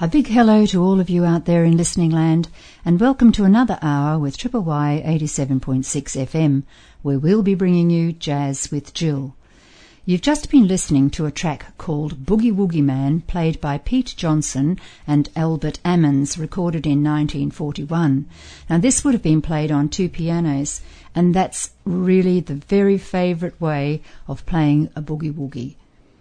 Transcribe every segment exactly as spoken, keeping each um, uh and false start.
big hello to all of you out there in listening land, and welcome to another hour with Triple Y eighty-seven point six F M, where we'll be bringing you Jazz with Jill. You've just been listening to a track called Boogie Woogie Man, played by Pete Johnson and Albert Ammons, recorded in nineteen forty-one. Now this would have been played on two pianos, and that's really the very favourite way of playing a boogie woogie.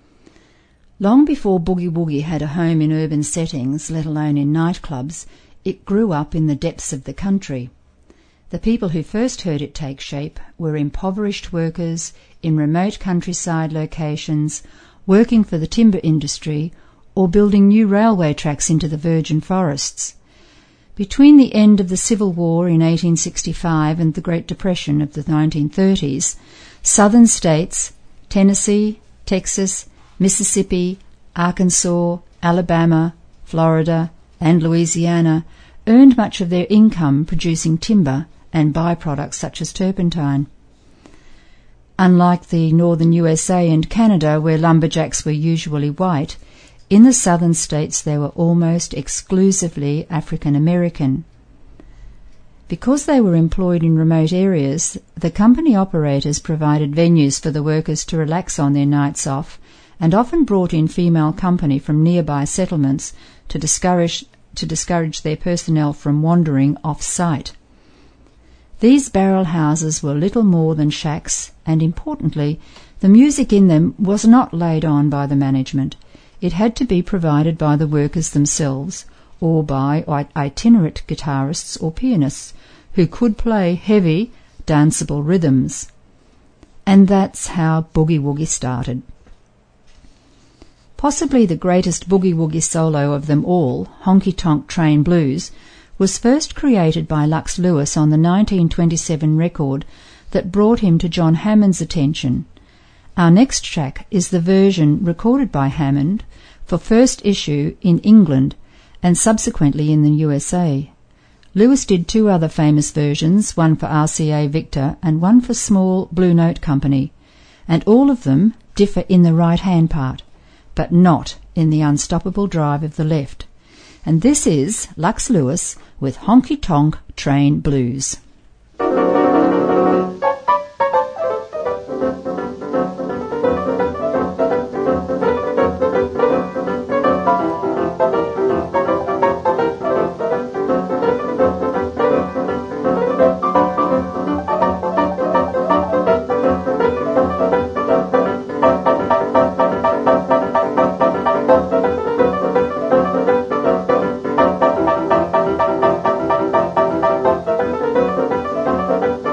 Long before boogie woogie had a home in urban settings, let alone in nightclubs, it grew up in the depths of the country. The people who first heard it take shape were impoverished workers in remote countryside locations, working for the timber industry or building new railway tracks into the virgin forests. Between the end of the Civil War in eighteen sixty-five and the Great Depression of the nineteen thirties, southern states, Tennessee, Texas, Mississippi, Arkansas, Alabama, Florida, and Louisiana earned much of their income producing timber and byproducts such as turpentine. Unlike the northern U S A and Canada, where lumberjacks were usually white, in the southern states they were almost exclusively African American. Because they were employed in remote areas, the company operators provided venues for the workers to relax on their nights off, and often brought in female company from nearby settlements to discourage, to discourage their personnel from wandering off-site. These barrel houses were little more than shacks, and importantly, the music in them was not laid on by the management. It had to be provided by the workers themselves, or by itinerant guitarists or pianists who could play heavy, danceable rhythms. And that's how boogie woogie started. Possibly the greatest boogie-woogie solo of them all, Honky Tonk Train Blues, was first created by Lux Lewis on the nineteen twenty-seven record that brought him to John Hammond's attention. Our next track is the version recorded by Hammond for first issue in England and subsequently in the U S A. Lewis did two other famous versions, one for R C A Victor and one for Small Blue Note Company, and all of them differ in the right-hand part, but not in the unstoppable drive of the left. And this is Lux Lewis with Honky Tonk Train Blues. Thank you.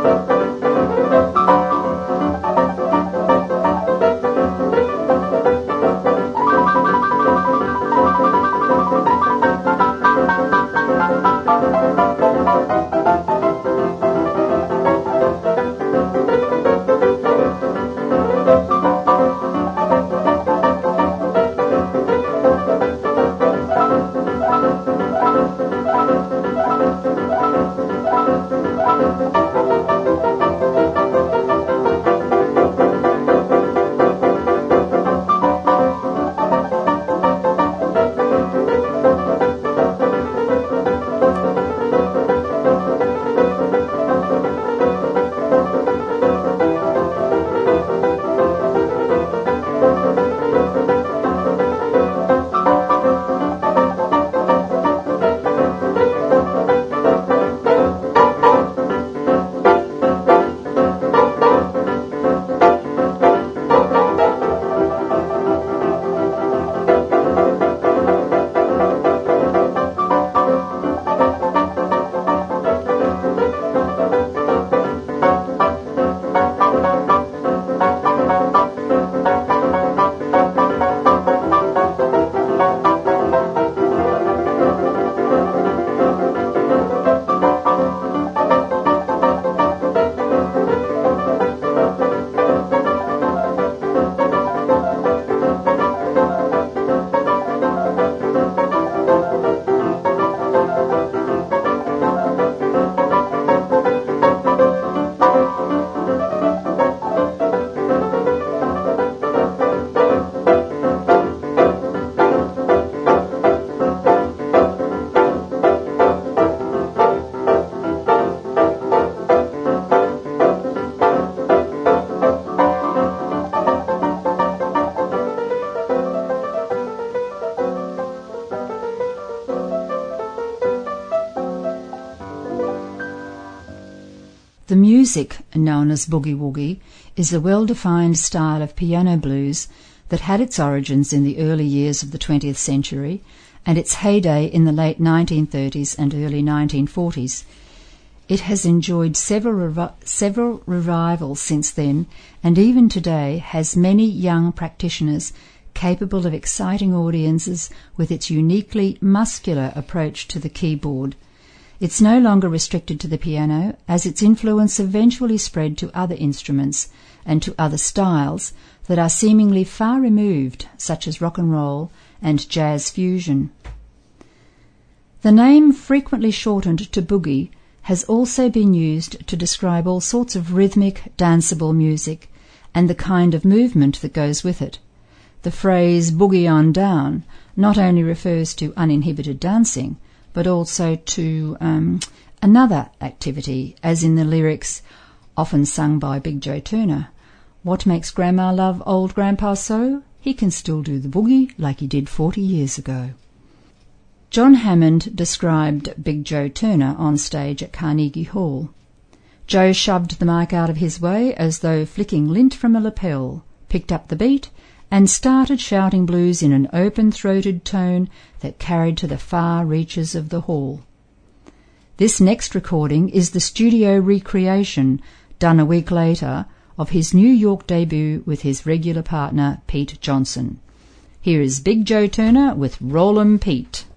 The music, known as boogie-woogie, is a well-defined style of piano blues that had its origins in the early years of the twentieth century and its heyday in the late nineteen thirties and early nineteen forties. It has enjoyed several, revi- several revivals since then, and even today has many young practitioners capable of exciting audiences with its uniquely muscular approach to the keyboard. It's no longer restricted to the piano, as its influence eventually spread to other instruments and to other styles that are seemingly far removed, such as rock and roll and jazz fusion. The name, frequently shortened to boogie, has also been used to describe all sorts of rhythmic, danceable music and the kind of movement that goes with it. The phrase boogie on down not only refers to uninhibited dancing, but also to um, another activity, as in the lyrics often sung by Big Joe Turner. What makes Grandma love old Grandpa so? He can still do the boogie like he did forty years ago. John Hammond described Big Joe Turner on stage at Carnegie Hall. Joe shoved the mic out of his way as though flicking lint from a lapel, picked up the beat, and started shouting blues in an open-throated tone that carried to the far reaches of the hall. This next recording is the studio recreation, done a week later, of his New York debut with his regular partner Pete Johnson. Here is Big Joe Turner with Rollin' Pete.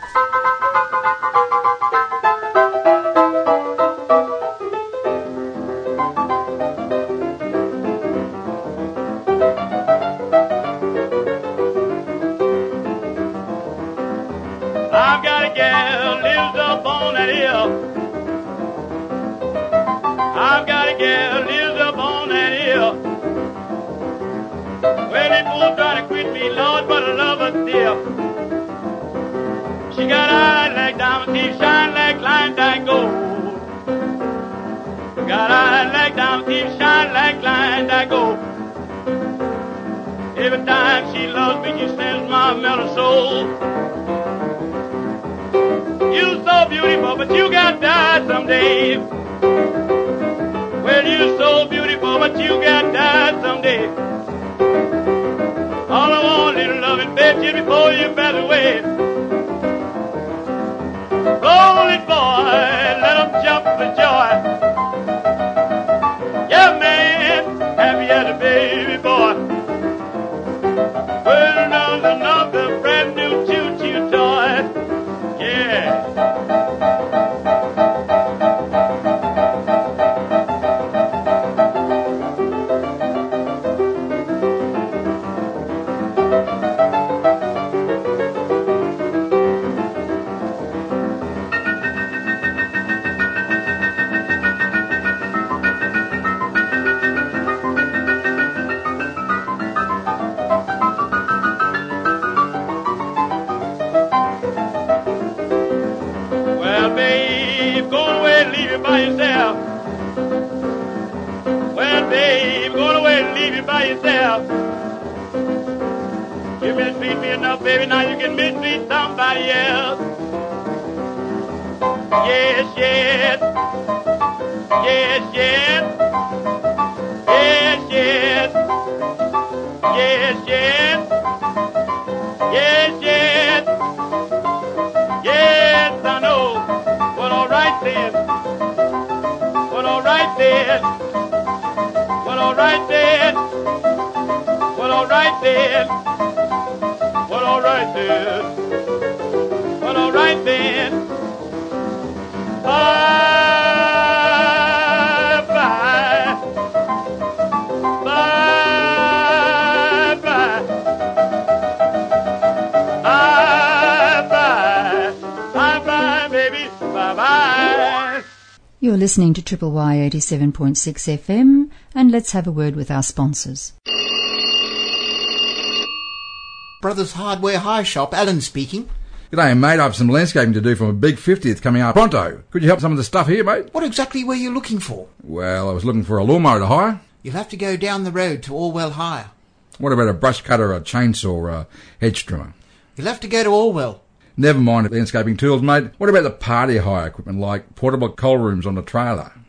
I've got a gal lives up on that hill. I've got a gal lives up on that hill. Well, they both trying to quit me, Lord, but I love her still. She got eyes like diamond teeth, shine like Klondike gold. Got eyes like diamond teeth, shine like Klondike gold. Every time she loves me, she sends my mellow soul. You so beautiful, but you got died someday. Well, you so beautiful, but you got died someday. All I want, little loving babe, just before you pass away. Roll it, boy, let 'em jump for joy. Yeah, man, happy as a baby boy. Well, another, another brand new choo-choo toy. Yeah. By yourself. Well, babe, going away and leave you by yourself. You mistreat me enough, baby, now you can mistreat somebody else. Yes, yes. Yes, yes. Yes, yes. Yes, yes. Yes, yes. Yes, I know. Well, all right then. Well, all right then. Well, all right then. Well, all right then. Well, all right then. Well, all right then. Bye bye. Bye bye. Bye bye. Bye bye, baby. Bye bye. You're listening to Triple Y eighty-seven point six F M, and let's have a word with our sponsors. Brothers Hardware Hire Shop, Alan speaking. G'day, mate. I have some landscaping to do from a big fiftieth coming up pronto. Could you help some of the stuff here, mate? What exactly were you looking for? Well, I was looking for a lawnmower to hire. You'll have to go down the road to Orwell Hire. What about a brush cutter, a chainsaw, or a hedge trimmer? You'll have to go to Orwell. Never mind landscaping tools, mate. What about the party hire equipment, like portable coal rooms on the trailer?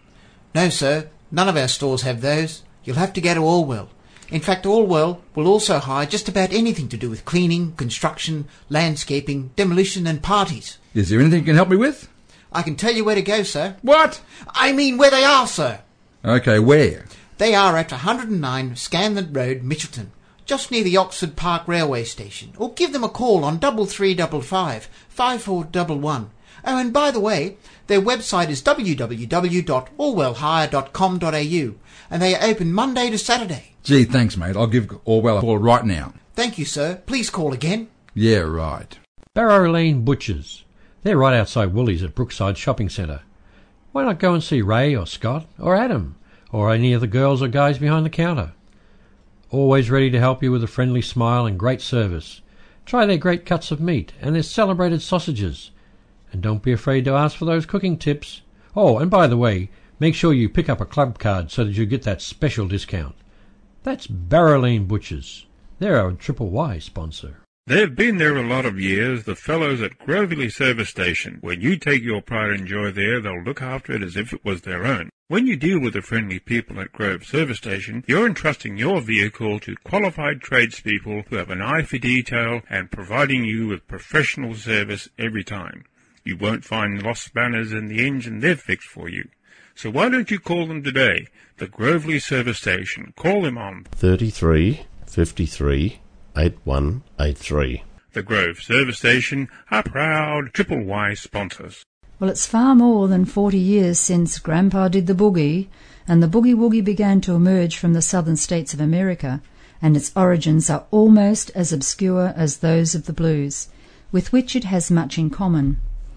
No, sir, none of our stores have those. You'll have to go to Allwell. In fact, Allwell will also hire just about anything to do with cleaning, construction, landscaping, demolition and parties. Is there anything you can help me with? I can tell you where to go, sir. What? I mean where they are, sir. Okay, where? They are at one hundred and nine Scanlon Road, Mitchelton, just near the Oxford Park Railway Station. Or give them a call on double three double five five four one one. Oh, and by the way, their website is w w w dot allwell hire dot com dot a u, and they are open Monday to Saturday. Gee, thanks, mate. I'll give Allwell a call right now. Thank you, sir. Please call again. Yeah, right. Barrow Lane Butchers. They're right outside Woolies at Brookside Shopping Centre. Why not go and see Ray or Scott or Adam or any of the girls or guys behind the counter? Always ready to help you with a friendly smile and great service. Try their great cuts of meat and their celebrated sausages. And don't be afraid to ask for those cooking tips. Oh, and by the way, make sure you pick up a club card so that you get that special discount. That's Barrow Lane Butchers. They're our Triple Y sponsor. They've been there a lot of years, the fellows at Grovely Service Station. When you take your pride and joy there, they'll look after it as if it was their own. When you deal with the friendly people at Grove Service Station, you're entrusting your vehicle to qualified tradespeople who have an eye for detail and providing you with professional service every time. You won't find lost spanners in the engine they've fixed for you. So why don't you call them today? The Grovely Service Station. Call them on thirty-three fifty-three eighty-one eighty-three. The Grove Service Station are proud Triple Y sponsors. Well, it's far more than forty years since Grandpa did the boogie, and the boogie-woogie began to emerge from the southern states of America, and its origins are almost as obscure as those of the blues, with which it has much in common.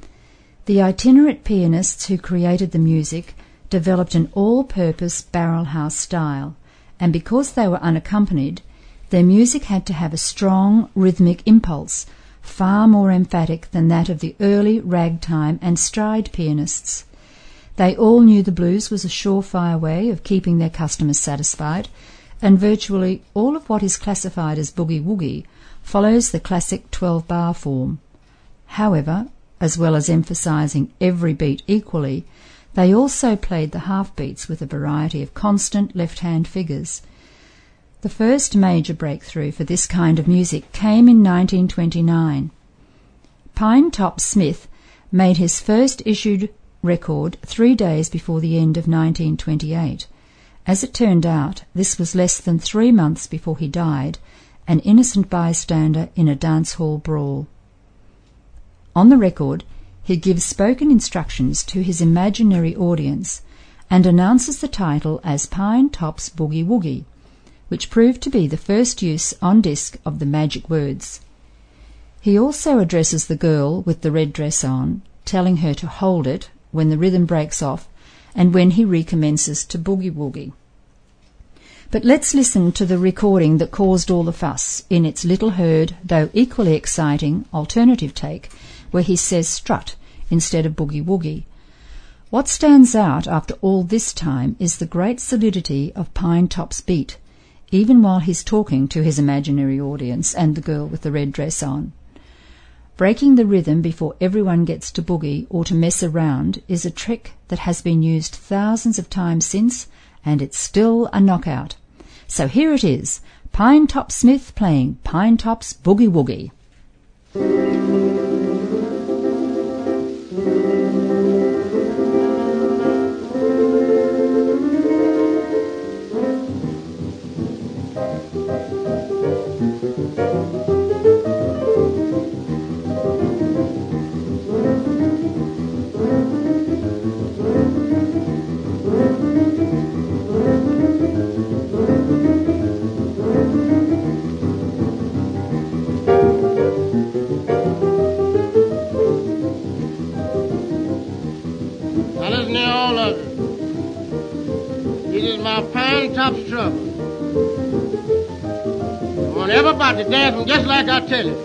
The itinerant pianists who created the music developed an all-purpose barrel house style, and because they were unaccompanied, their music had to have a strong rhythmic impulse, far more emphatic than that of the early ragtime and stride pianists. They all knew the blues was a surefire way of keeping their customers satisfied, and virtually all of what is classified as boogie-woogie follows the classic twelve-bar form. However, as well as emphasizing every beat equally, they also played the half-beats with a variety of constant left-hand figures. The first major breakthrough for this kind of music came in nineteen twenty-nine. Pine Top Smith made his first issued record three days before the end of nineteen twenty-eight. As it turned out, this was less than three months before he died, an innocent bystander in a dance hall brawl. On the record, he gives spoken instructions to his imaginary audience and announces the title as Pine Top's Boogie Woogie, which proved to be the first use on disc of the magic words. He also addresses the girl with the red dress on, telling her to hold it when the rhythm breaks off and when he recommences to boogie-woogie. But let's listen to the recording that caused all the fuss in its little-heard, though equally exciting, alternative take, where he says strut instead of boogie-woogie. What stands out after all this time is the great solidity of Pine Top's beat, even while he's talking to his imaginary audience and the girl with the red dress on. Breaking the rhythm before everyone gets to boogie or to mess around is a trick that has been used thousands of times since, and it's still a knockout. So here it is, Pine Top Smith playing Pine Top's Boogie Woogie. Top's trouble. I want everybody to dance just like I tell it.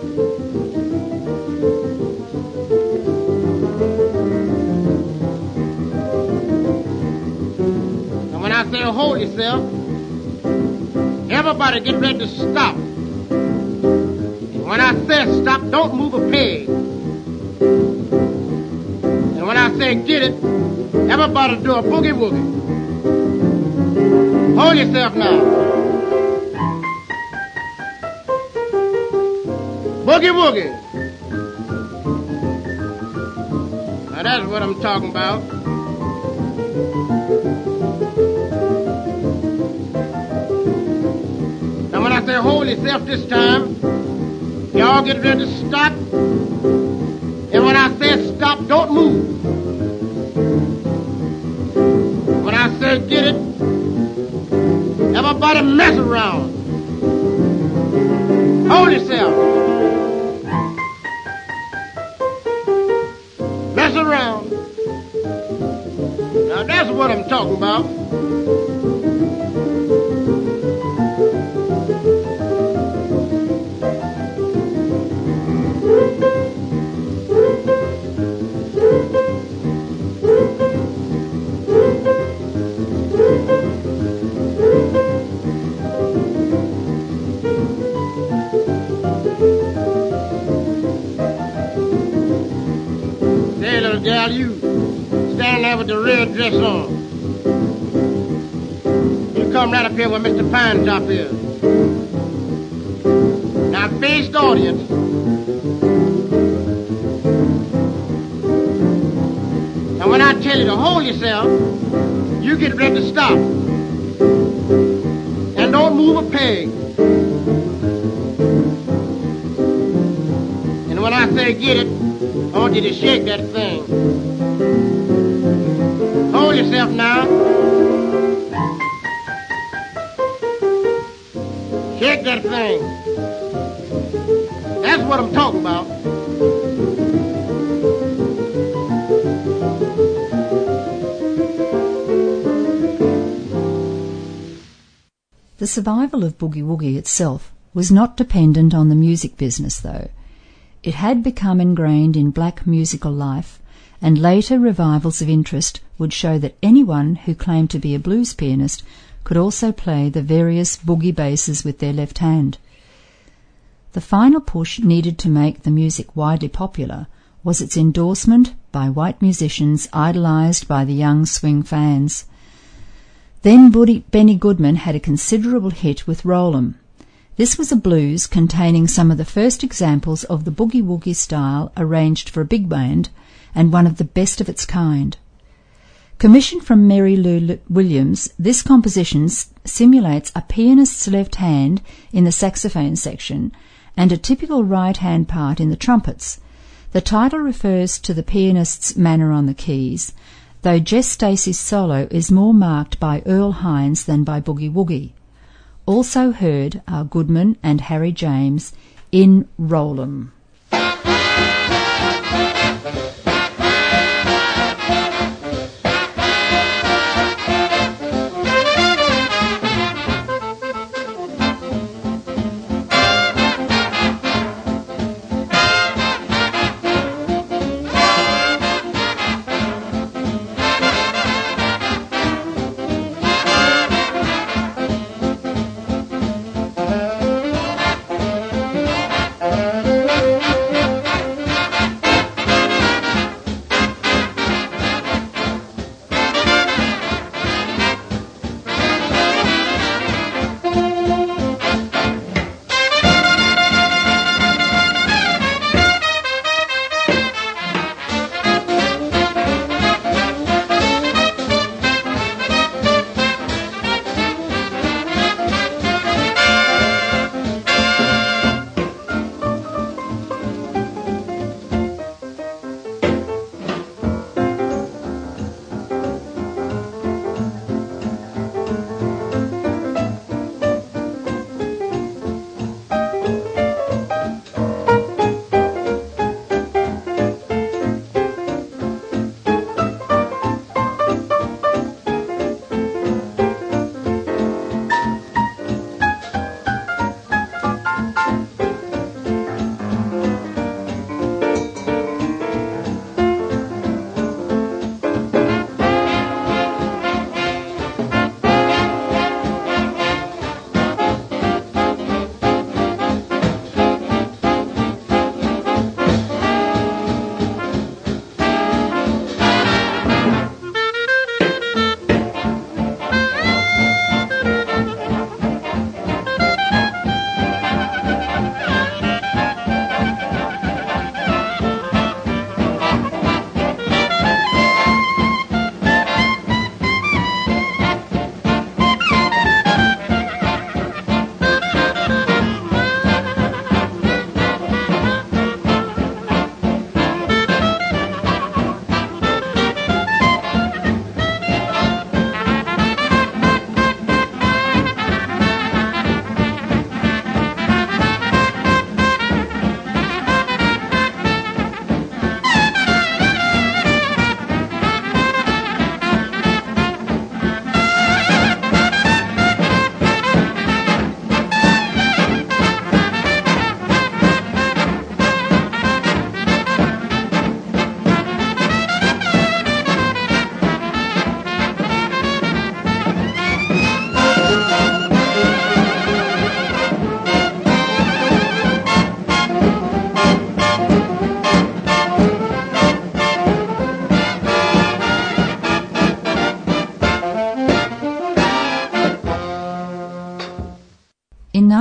And when I say hold yourself, everybody get ready to stop. And when I say stop, don't move a peg. And when I say get it, everybody do a boogie woogie. Hold yourself now. Boogie woogie. Now that's what I'm talking about. Now when I say hold yourself this time, y'all get ready to stop. And when I say stop, don't move. When I say get it, everybody mess around. Hold yourself. Mess around. Now that's what I'm talking about. Gal, you stand there with the red dress on. You come right up here where Mister Pine Top is. Now face the audience. And when I tell you to hold yourself, you get ready to stop. And don't move a peg. And when I say get it, I want you to shake that thing. Hold yourself now. Shake that thing. That's what I'm talking about. The survival of Boogie Woogie itself was not dependent on the music business, though. It had become ingrained in black musical life, and later revivals of interest would show that anyone who claimed to be a blues pianist could also play the various boogie basses with their left hand. The final push needed to make the music widely popular was its endorsement by white musicians idolized by the young swing fans. Then Benny Goodman had a considerable hit with Roll-'em. This was a blues containing some of the first examples of the boogie-woogie style arranged for a big band, and one of the best of its kind. Commissioned from Mary Lou Williams, this composition simulates a pianist's left hand in the saxophone section and a typical right-hand part in the trumpets. The title refers to the pianist's manner on the keys, though Jess Stacey's solo is more marked by Earl Hines than by Boogie Woogie. Also heard are Goodman and Harry James in Roll-'em.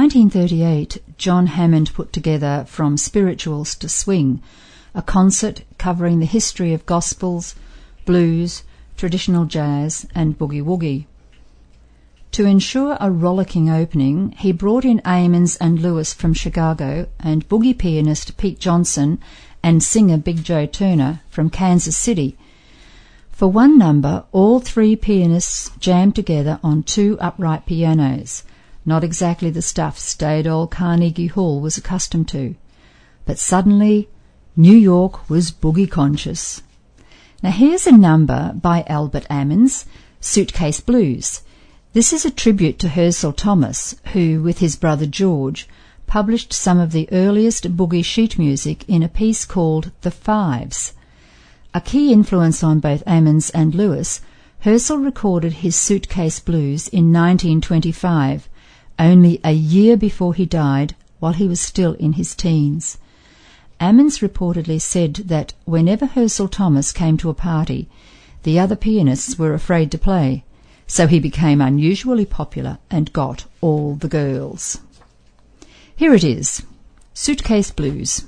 nineteen thirty-eight, John Hammond put together From Spirituals to Swing, a concert covering the history of gospels, blues, traditional jazz and boogie-woogie. To ensure a rollicking opening, he brought in Ammons and Lewis from Chicago and boogie pianist Pete Johnson and singer Big Joe Turner from Kansas City. For one number, all three pianists jammed together on two upright pianos, not exactly the stuff staid old Carnegie Hall was accustomed to. But suddenly, New York was boogie conscious. Now here's a number by Albert Ammons, Suitcase Blues. This is a tribute to Herschel Thomas, who, with his brother George, published some of the earliest boogie sheet music in a piece called The Fives. A key influence on both Ammons and Lewis, Herschel recorded his Suitcase Blues in nineteen twenty-five, only a year before he died, while he was still in his teens. Ammons reportedly said that whenever Herschel Thomas came to a party, the other pianists were afraid to play, so he became unusually popular and got all the girls. Here it is, Suitcase Blues.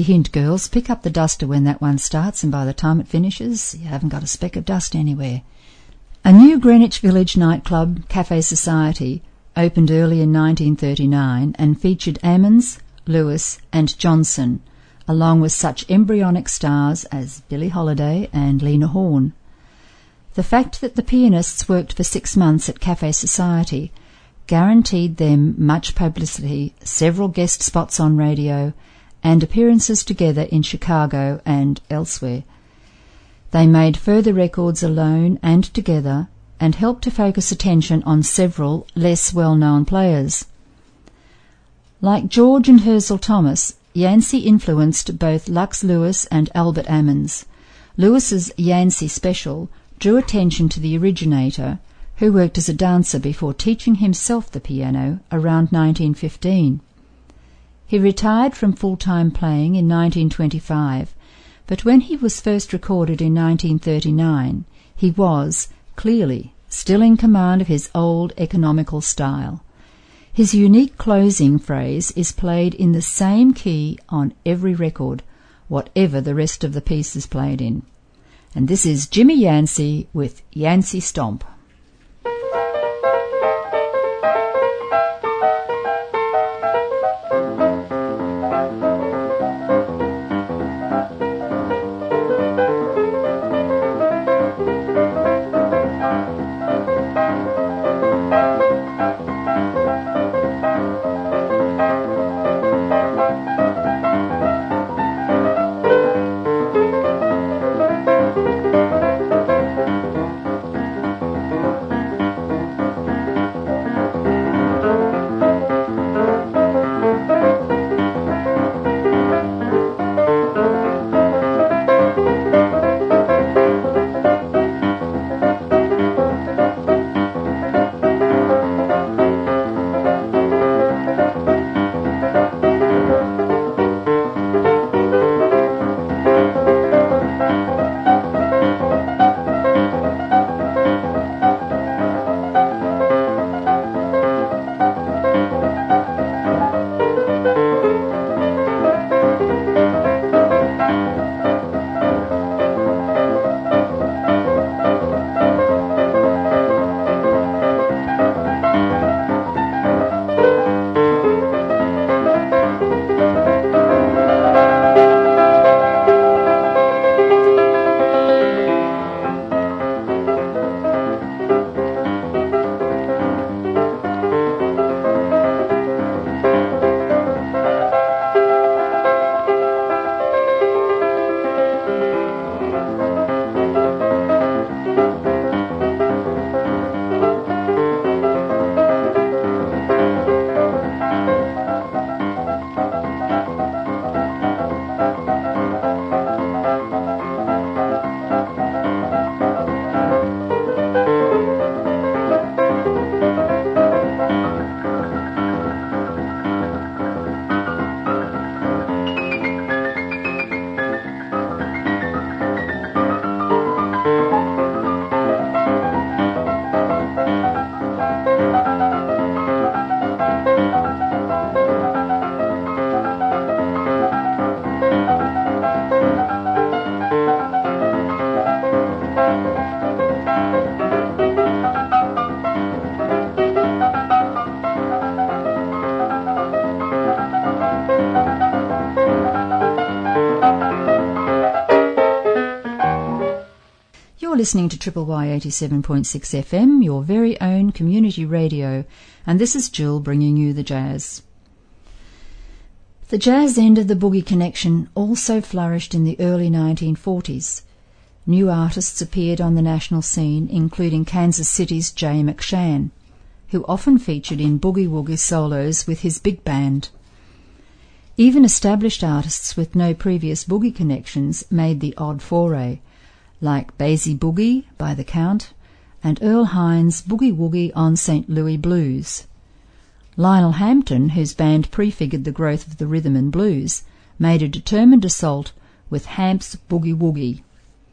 Sneaky hint, girls, pick up the duster when that one starts, and by the time it finishes, you haven't got a speck of dust anywhere. A new Greenwich Village nightclub, Cafe Society, opened early in nineteen thirty-nine and featured Ammons, Lewis and Johnson, along with such embryonic stars as Billie Holiday and Lena Horne. The fact that the pianists worked for six months at Cafe Society guaranteed them much publicity, several guest spots on radio, and appearances together in Chicago and elsewhere. They made further records alone and together, and helped to focus attention on several less well-known players. Like George and Hirzel Thomas, Yancey influenced both Lux Lewis and Albert Ammons. Lewis's Yancey Special drew attention to the originator, who worked as a dancer before teaching himself the piano around nineteen fifteen. He retired from full-time playing in nineteen twenty-five, but when he was first recorded in nineteen thirty-nine, he was, clearly, still in command of his old economical style. His unique closing phrase is played in the same key on every record, whatever the rest of the piece is played in. And this is Jimmy Yancey with Yancey Stomp. Listening to Triple Y eighty-seven point six F M, your very own community radio, and this is Jill bringing you the jazz. The jazz end of the boogie connection also flourished in the early nineteen forties. New artists appeared on the national scene, including Kansas City's Jay McShann, who often featured in boogie-woogie solos with his big band. Even established artists with no previous boogie connections made the odd foray, like Basie Boogie by The Count and Earl Hines' Boogie Woogie on Saint Louis Blues. Lionel Hampton, whose band prefigured the growth of the rhythm and blues, made a determined assault with Hamp's Boogie Woogie.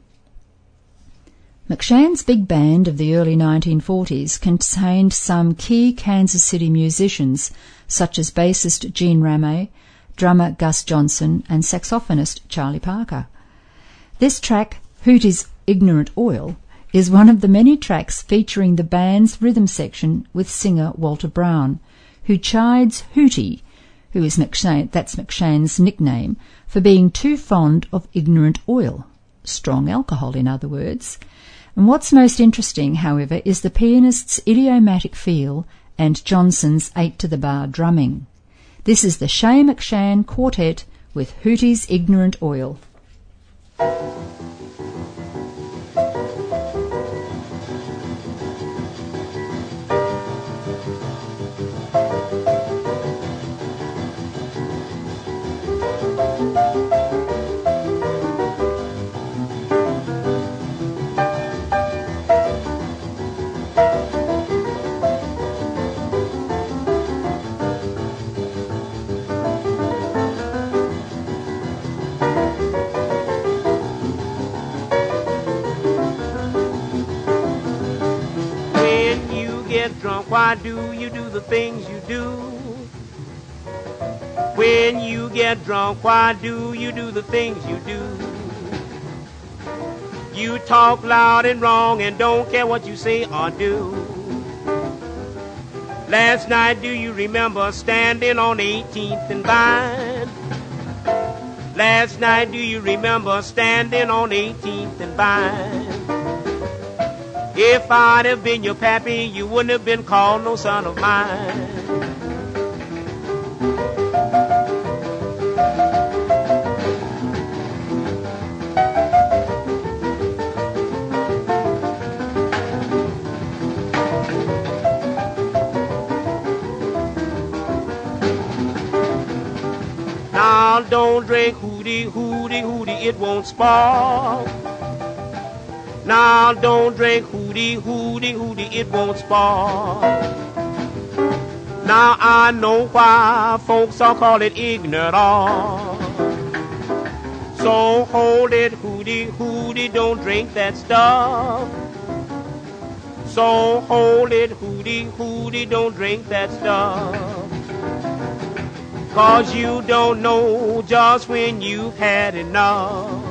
McShann's big band of the early nineteen forties contained some key Kansas City musicians such as bassist Gene Ramey, drummer Gus Johnson and saxophonist Charlie Parker. This track, Hootie's Ignorant Oil, is one of the many tracks featuring the band's rhythm section with singer Walter Brown, who chides Hootie, who is McShane, that's McShane's nickname, for being too fond of ignorant oil, strong alcohol in other words. And what's most interesting, however, is the pianist's idiomatic feel and Johnson's eight-to-the-bar drumming. This is the Shay McShane Quartet with Hootie's Ignorant Oil. Drunk, why do you do the things you do? When you get drunk, why do you do the things you do? You talk loud and wrong and don't care what you say or do. Last night, do you remember standing on eighteenth and Vine? Last night, do you remember standing on eighteenth and Vine? If I'd have been your pappy, you wouldn't have been called no son of mine. Now don't drink Hootie, Hootie, Hootie, it won't spoil. Now don't drink Hootie, Hootie, Hootie, it won't spoil. Now I know why folks all call it ignorant all. So hold it, Hootie, Hootie, don't drink that stuff. So hold it, Hootie, Hootie, don't drink that stuff. Cause you don't know just when you've had enough.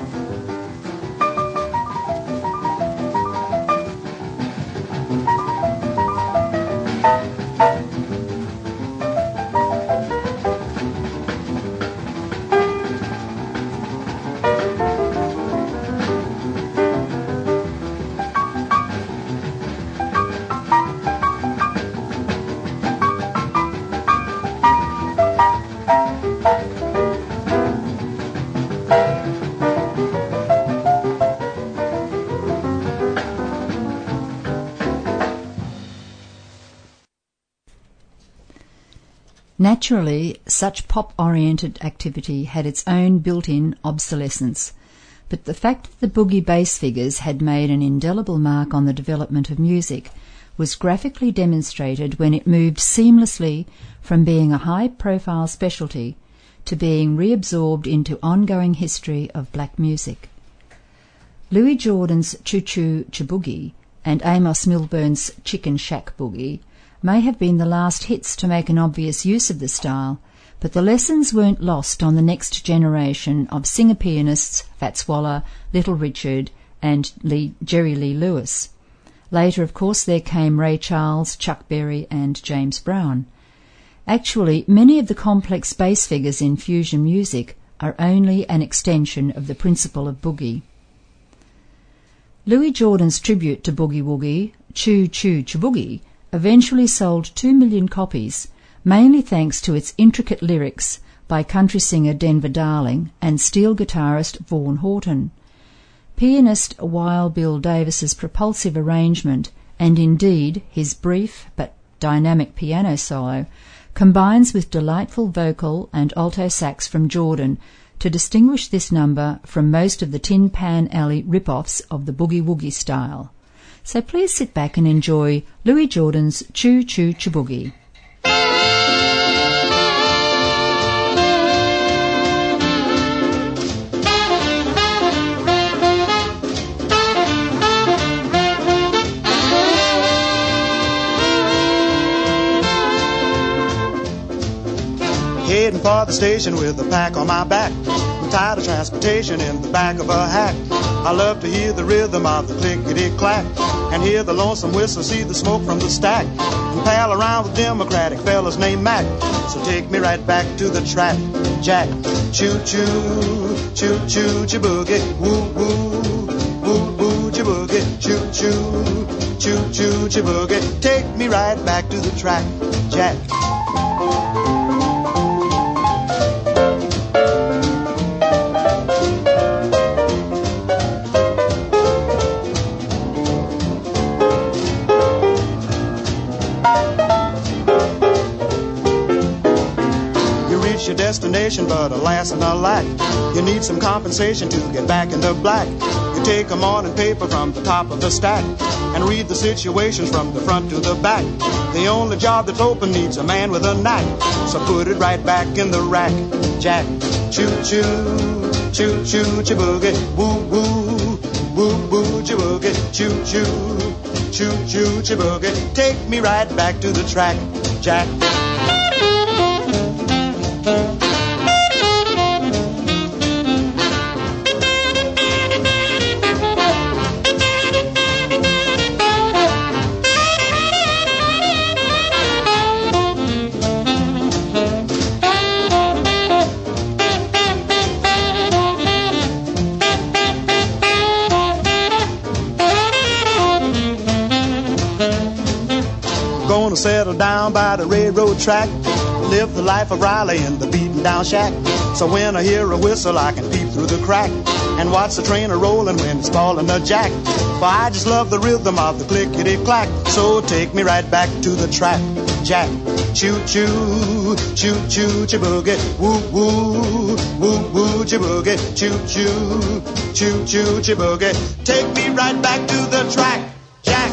Naturally, such pop-oriented activity had its own built-in obsolescence, but the fact that the boogie bass figures had made an indelible mark on the development of music was graphically demonstrated when it moved seamlessly from being a high-profile specialty to being reabsorbed into ongoing history of black music. Louis Jordan's Choo Choo Chiboogie and Amos Milburn's Chicken Shack Boogie may have been the last hits to make an obvious use of the style, but the lessons weren't lost on the next generation of singer-pianists Fats Waller, Little Richard, and Lee, Jerry Lee Lewis. Later, of course, there came Ray Charles, Chuck Berry, and James Brown. Actually, many of the complex bass figures in fusion music are only an extension of the principle of boogie. Louis Jordan's tribute to Boogie Woogie, Choo Choo Chiboogie, eventually sold two million copies, mainly thanks to its intricate lyrics by country singer Denver Darling and steel guitarist Vaughn Horton. Pianist Wild Bill Davis's propulsive arrangement, and indeed his brief but dynamic piano solo, combines with delightful vocal and alto sax from Jordan to distinguish this number from most of the Tin Pan Alley rip-offs of the boogie woogie style. So please sit back and enjoy Louis Jordan's Choo Choo Chiboogie. Heading for for the station with a pack on my back. I'm tired of transportation in the back of a hack. I love to hear the rhythm of the clickety-clack and hear the lonesome whistle, see the smoke from the stack, and pal around with Democratic fellas named Mac. So take me right back to the track, Jack. Choo-choo, choo-choo, chiboogie, woo-woo, woo-woo, chiboogie, choo-choo, choo-choo, chiboogie. Take me right back to the track, Jack. Your destination, but alas and alack, you need some compensation to get back in the black. You take a morning paper from the top of the stack and read the situations from the front to the back. The only job that's open needs a man with a knack, so put it right back in the rack, Jack. Choo-choo, choo-choo, chiboogie, woo-woo, woo-woo, chiboogie, choo-choo, choo-choo, chiboogie. Take me right back to the track, Jack. Gonna settle down by the railroad track, live the life of Riley in the beaten down shack. So when I hear a whistle I can peep through the crack and watch the train a-rolling when it's calling a jack. For I just love the rhythm of the clickety-clack. So take me right back to the track, Jack. Choo-choo, choo-choo, chiboogie, woo-woo, woo-woo, chiboogie, choo-choo, choo-choo, chiboogie. Take me right back to the track, Jack.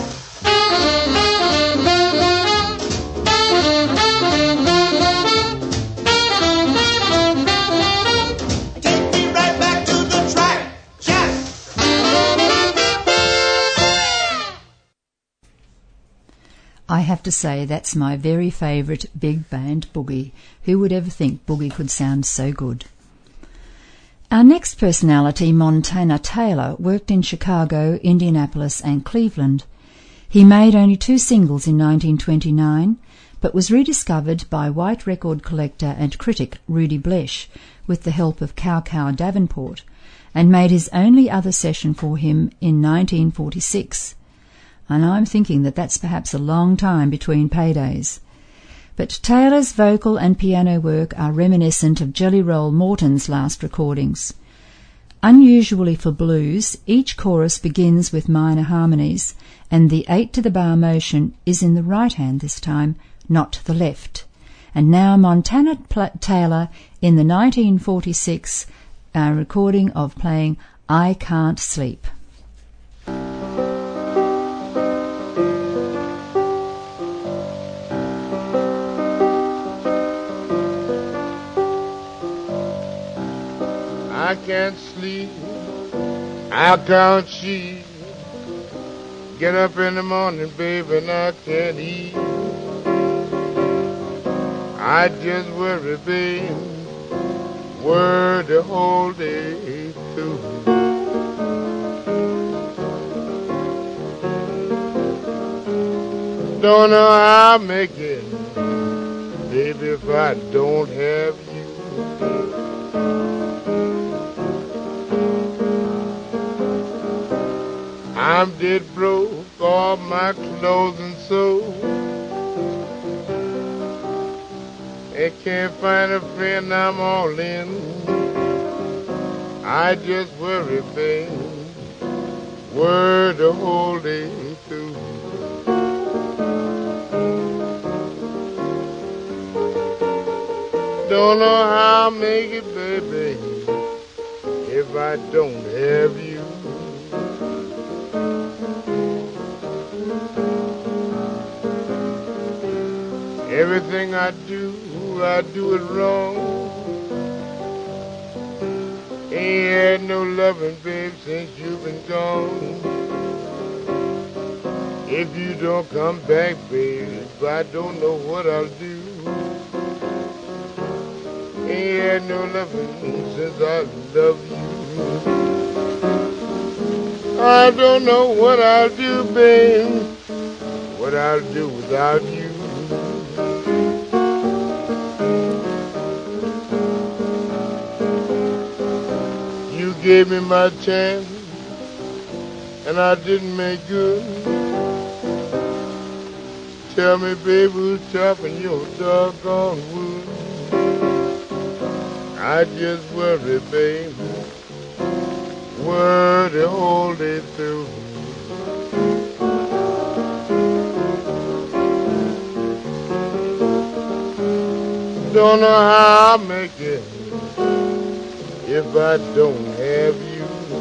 I have to say that's my very favourite big band boogie. Who would ever think boogie could sound so good? Our next personality, Montana Taylor, worked in Chicago, Indianapolis and Cleveland. He made only two singles in nineteen twenty-nine, but was rediscovered by white record collector and critic Rudy Blesh with the help of Cow Cow Davenport, and made his only other session for him in nineteen forty-six. And I'm thinking that that's perhaps a long time between paydays. But Taylor's vocal and piano work are reminiscent of Jelly Roll Morton's last recordings. Unusually for blues, each chorus begins with minor harmonies, and the eight to the bar motion is in the right hand this time, not the left. And now Montana Taylor in the nineteen forty-six uh, recording of playing I Can't Sleep. I can't sleep, I can't cheat. Get up in the morning, baby, and I can't eat. I just worry, babe, worry the whole day through. Don't know how I make it, baby, if I don't have you. I'm dead broke, all my clothes and so, and can't find a friend, I'm all in. I just worry, babe, worry the whole day through. Don't know how I'll make it, baby, if I don't have you. Everything I do, I do it wrong. Ain't had no loving, babe, since you've been gone. If you don't come back, babe, I don't know what I'll do. Ain't had no loving since I love you. I don't know what I'll do, babe, what I'll do without you. You gave me my chance, and I didn't make good. Tell me, baby, who's chopping your doggone wood? I just worry, baby, worry the whole day through. Don't know how I'll make it if I don't have you.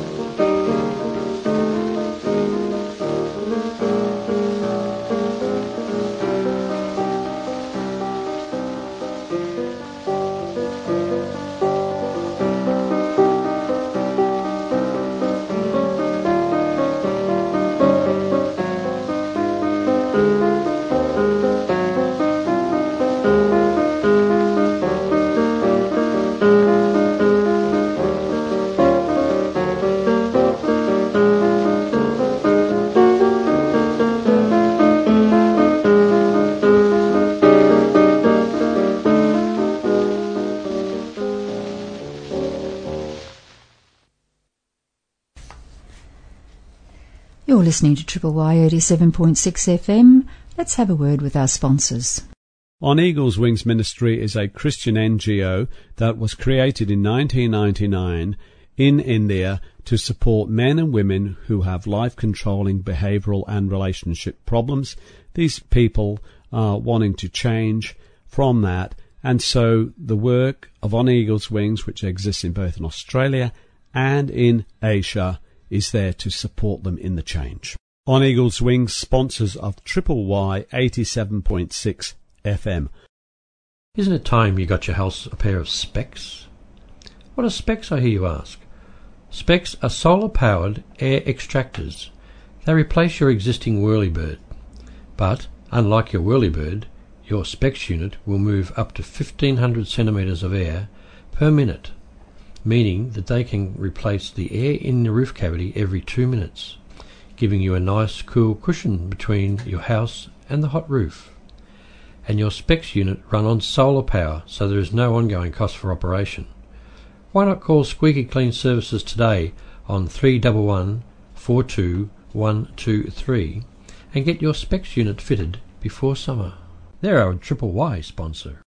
You're listening to Triple Y eighty-seven point six F M. Let's have a word with our sponsors. On Eagle's Wings Ministry is a Christian N G O that was created in nineteen ninety-nine in India to support men and women who have life-controlling behavioural and relationship problems. These people are wanting to change from that, and so the work of On Eagle's Wings, which exists in both in Australia and in Asia, is there to support them in the change. On Eagle's Wings, sponsors of Triple Y eighty-seven point six F M. Isn't it time you got your house a pair of specs? What are specs, I hear you ask? Specs are solar-powered air extractors. They replace your existing Whirlybird. But, unlike your Whirlybird, your specs unit will move up to fifteen hundred centimetres of air per minute, meaning that they can replace the air in the roof cavity every two minutes, giving you a nice cool cushion between your house and the hot roof. And your specs unit run on solar power, so there is no ongoing cost for operation. Why not call Squeaky Clean Services today on three one one, four two one two three and get your specs unit fitted before summer. They're our Triple Y sponsor.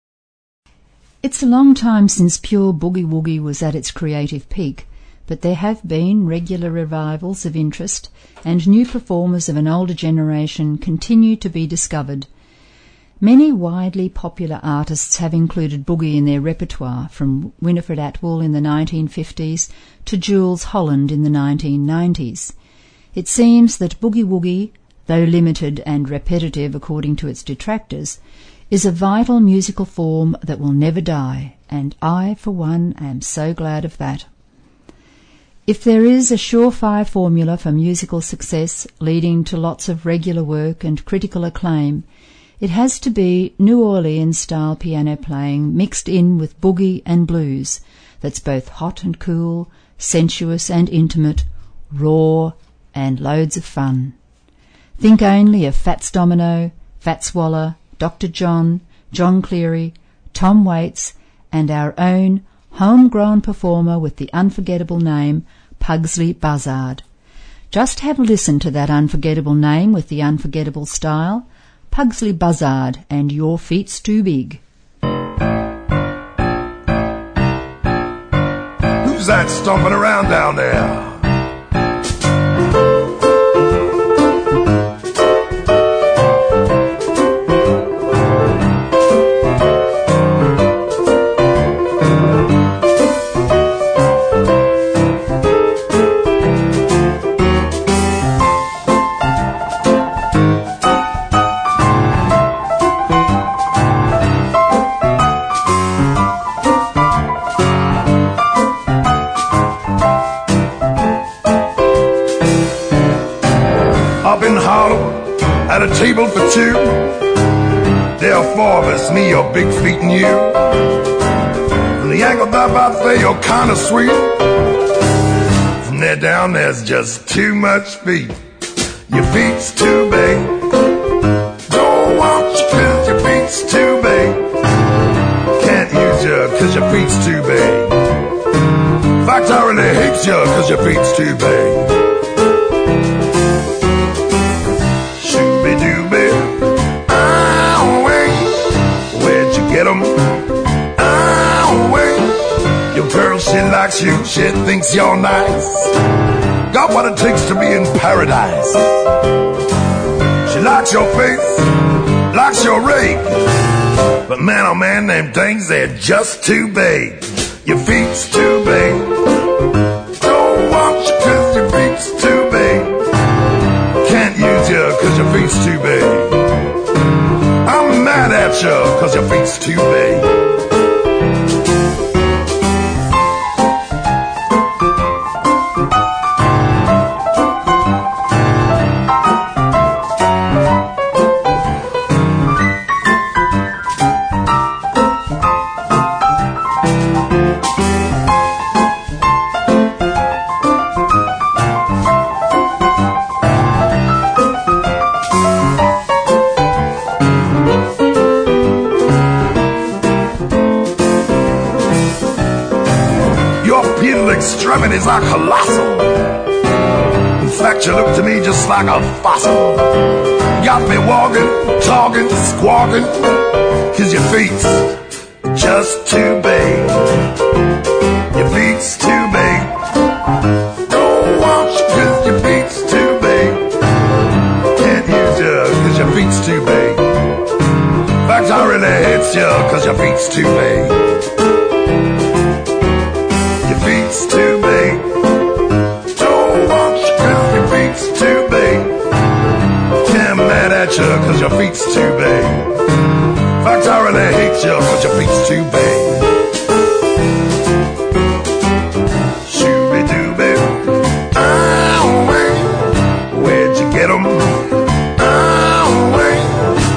It's a long time since pure boogie-woogie was at its creative peak, but there have been regular revivals of interest, and new performers of an older generation continue to be discovered. Many widely popular artists have included boogie in their repertoire, from Winifred Atwell in the nineteen fifties to Jules Holland in the nineteen nineties. It seems that boogie-woogie, though limited and repetitive according to its detractors, is a vital musical form that will never die, and I, for one, am so glad of that. If there is a surefire formula for musical success leading to lots of regular work and critical acclaim, it has to be New Orleans-style piano playing mixed in with boogie and blues that's both hot and cool, sensuous and intimate, raw and loads of fun. Think only of Fats Domino, Fats Waller, Doctor John, John Cleary, Tom Waits, and our own homegrown performer with the unforgettable name Pugsley Buzzard. Just have a listen to that unforgettable name with the unforgettable style, Pugsley Buzzard and Your Feet's Too Big. Who's that stomping around down there? At a table for two, there are four of us, me, your big feet, and you. the ankle up out there, you're kinda sweet. From there down, there's just too much feet. Your feet's too big. Don't want you cause your feet's too big. Can't use you cause your feet's too big. In fact, I really hate you cause your feet's too big. Shooby-dooby, ow-wing. Where'd you get 'em? Ow-wing. Your girl, she likes you, she thinks you're nice. Got what it takes to be in paradise. She likes your face, likes your rig. But man, oh man, them things, they're just too big. Your feet's too big. Don't want you cause your feet's too big. Can't use you cause your feet's too big. I'm mad at you cause your feet's too big. Extremities are colossal. In fact, you look to me just like a fossil. Got me walking, talking, squawking, cause your feet's just too big. Your feet's too big. Don't want you cause your feet's too big. Can't use you cause your feet's too big. In fact, I really hate you cause your feet's too big. Feet's too big. Don't want you cause your feet's too big. Can't mad at you cause your feet's too big. In fact, I really hate you cause your feet's too big. Shooby-dooby, ow-wing. Where'd you get 'em? Ow-wing.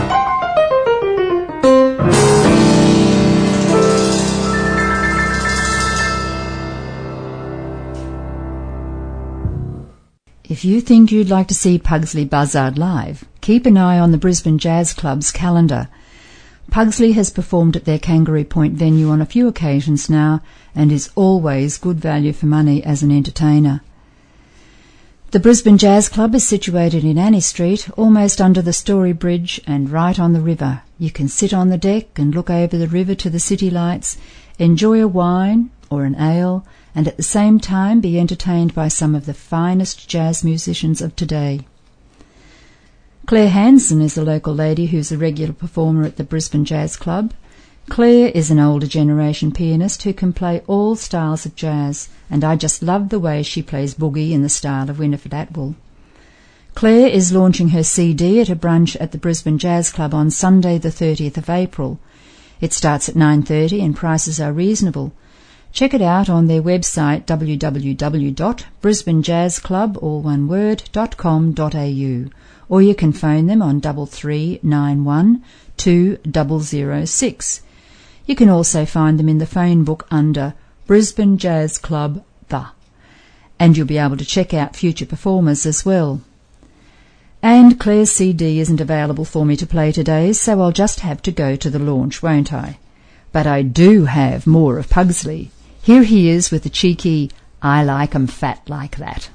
If you think you'd like to see Pugsley Buzzard live, keep an eye on the Brisbane Jazz Club's calendar. Pugsley has performed at their Kangaroo Point venue on a few occasions now and is always good value for money as an entertainer. The Brisbane Jazz Club is situated in Annie Street, almost under the Story Bridge and right on the river. You can sit on the deck and look over the river to the city lights, enjoy a wine or an ale, and at the same time be entertained by some of the finest jazz musicians of today. Claire Hansen is a local lady who's a regular performer at the Brisbane Jazz Club. Claire is an older generation pianist who can play all styles of jazz, and I just love the way she plays boogie in the style of Winifred Atwell. Claire is launching her C D at a brunch at the Brisbane Jazz Club on Sunday the thirtieth of April. It starts at nine thirty and prices are reasonable. Check it out on their website w w w dot brisbane jazz club, all one word, dot com dot a u, or you can phone them on double three nine one two double zero six. You can also find them in the phone book under Brisbane Jazz Club The, and you'll be able to check out future performers as well. And Claire's C D isn't available for me to play today, so I'll just have to go to the launch, won't I? But I do have more of Pugsley. Here he is with the cheeky I Like 'em Fat Like That.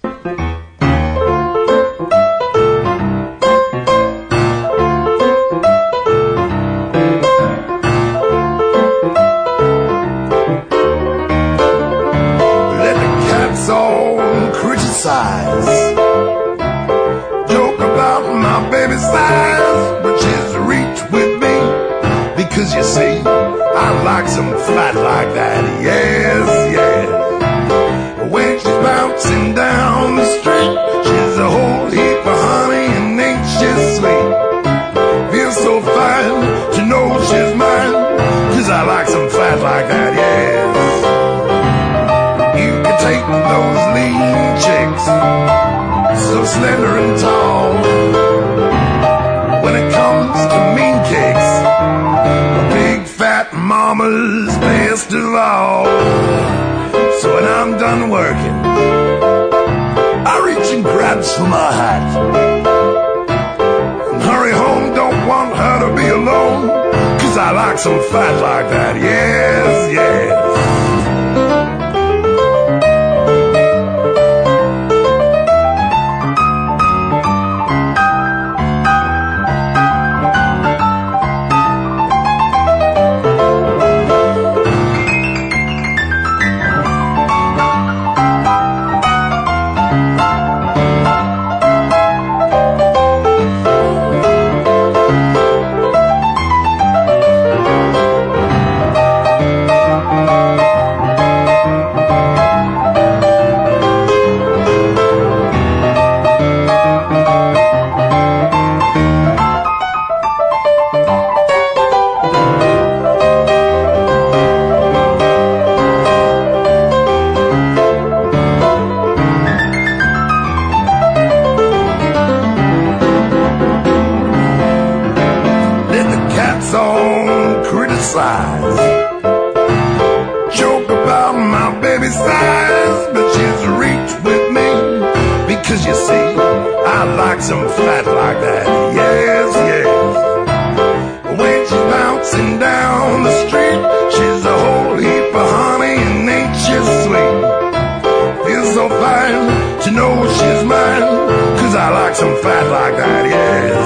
Let the cats all criticize, joke about my baby size, but she's reach with me because you see I like some flat like that, yes, yes. When she's bouncing down the street, she's a whole heap of honey and ain't she sweet. Feels so fine to know she's mine, 'cause I like some fat like that, yes. You can take those lean chicks, so slender and tall. When it comes to mean cakes, a big fat mom mama's best of all. So when I'm done working, I reach and grabs for my hat and hurry home, don't want her to be alone, 'cause I like some fat like that, yes, yes. Joke about my baby's size, but she's reached with me, because you see, I like some fat like that, yes, yes. When she's bouncing down the street, she's a whole heap of honey and ain't she sweet. Feels so fine to know she's mine, 'cause I like some fat like that, yes.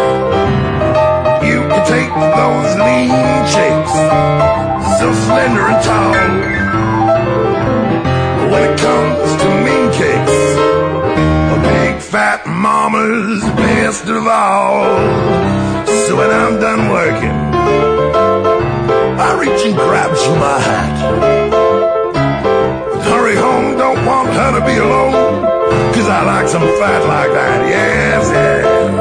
You can take those lean chicks, so slender and tall. When it comes to mean kicks, a big fat mama's best of all. So when I'm done working, I reach and grabs for my hat and hurry home, don't want her to be alone, 'cause I like some fat like that, yes, yes.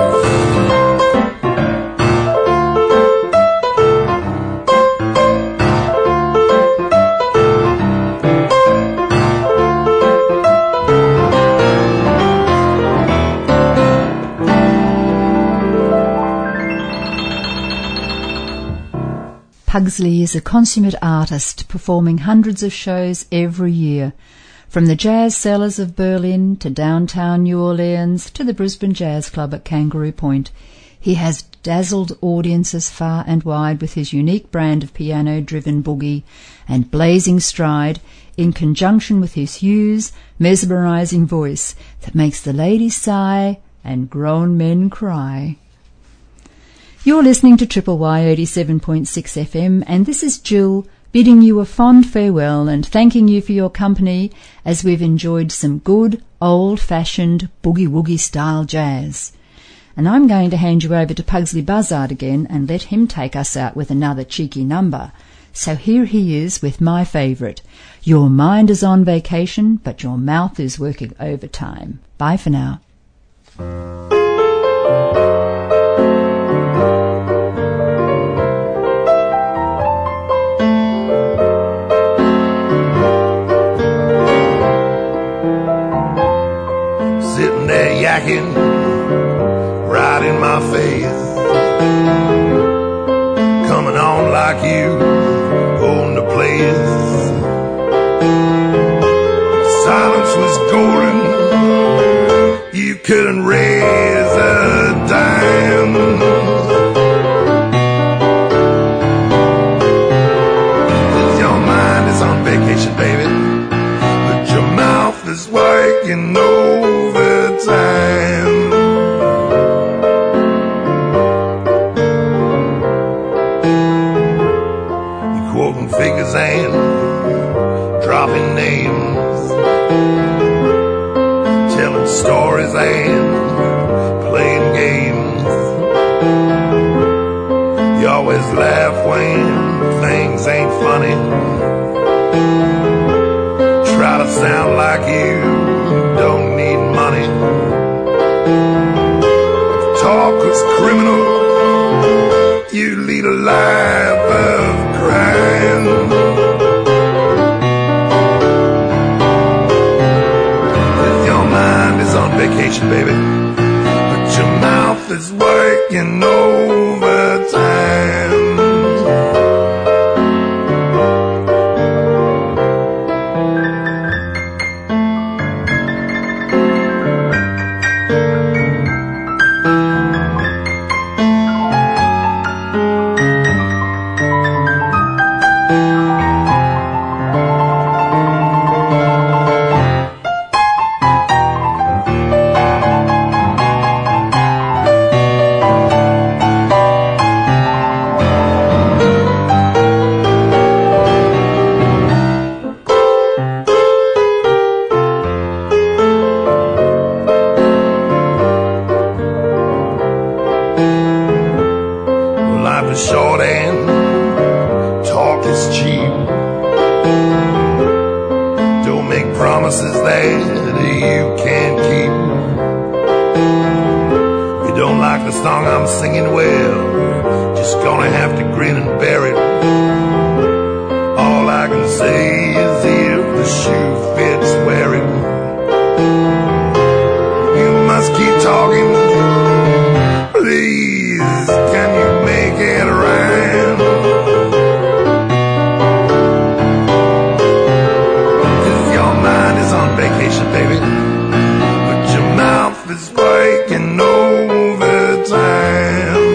Pugsley is a consummate artist, performing hundreds of shows every year, from the Jazz Cellars of Berlin to downtown New Orleans to the Brisbane Jazz Club at Kangaroo Point. He has dazzled audiences far and wide with his unique brand of piano-driven boogie and blazing stride, in conjunction with his huge, mesmerizing voice that makes the ladies sigh and grown men cry. You're listening to Triple Y eighty-seven point six F M, and this is Jill bidding you a fond farewell and thanking you for your company as we've enjoyed some good, old-fashioned boogie-woogie style jazz. And I'm going to hand you over to Pugsley Buzzard again and let him take us out with another cheeky number. So here he is with my favourite. Your mind is on vacation, but your mouth is working overtime. Bye for now. Sitting there yakking, right in my face, coming on like you own the place. Silence was golden, you couldn't raise a dime. Cause your mind is on vacation, baby, but your mouth is working overtime. You're quoting figures and dropping names, telling stories and playing games. You always laugh when things ain't funny, try to sound like you don't need money. Talk was criminal, you lead a life of crime. If your mind is on vacation, baby, but your mouth is working overtime. promises that you can't keep. If you don't like the song I'm singing, well, you're just gonna have to grin and bear it. All I can say is if the shoe fits, wear it. You must keep talking. Please, can you make it rhyme? 'Cause your mind is on vacation, baby, but your mouth is working overtime.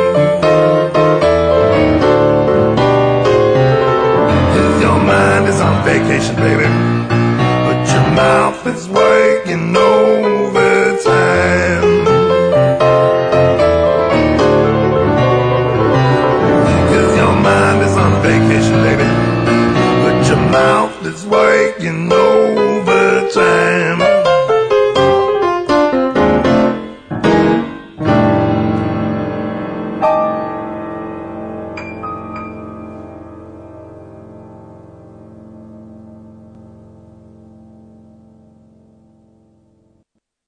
'Cause your mind is on vacation, baby, but your mouth is working overtime. Vacation, baby, but your mouth is working. No